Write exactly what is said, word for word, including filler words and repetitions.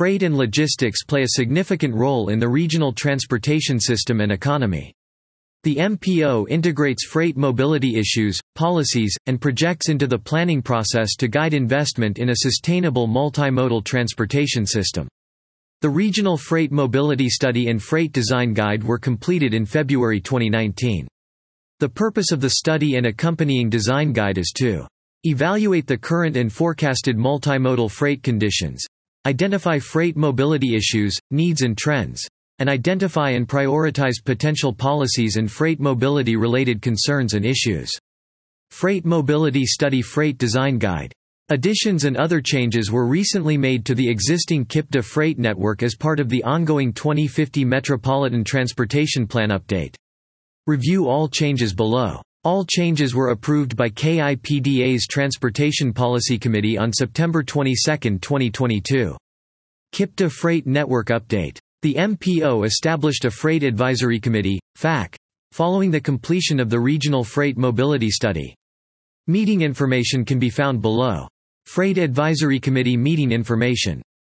Freight and logistics play a significant role in the regional transportation system and economy. The M P O integrates freight mobility issues, policies, and projects into the planning process to guide investment in a sustainable multimodal transportation system. The Regional Freight Mobility Study and Freight Design Guide were completed in February twenty nineteen. The purpose of the study and accompanying design guide is to evaluate the current and forecasted multimodal freight conditions, identify freight mobility issues, needs and trends, and identify and prioritize potential policies and freight mobility-related concerns and issues. Freight Mobility Study Freight Design Guide. Additions and other changes were recently made to the existing KIPDA freight network as part of the ongoing twenty fifty Metropolitan Transportation Plan update. Review all changes below. All changes were approved by K I P D A's Transportation Policy Committee on September twenty-second, twenty twenty-two. KIPDA Freight Network Update. The M P O established a Freight Advisory Committee, F A C, following the completion of the Regional Freight Mobility Study. Meeting information can be found below. Freight Advisory Committee meeting information.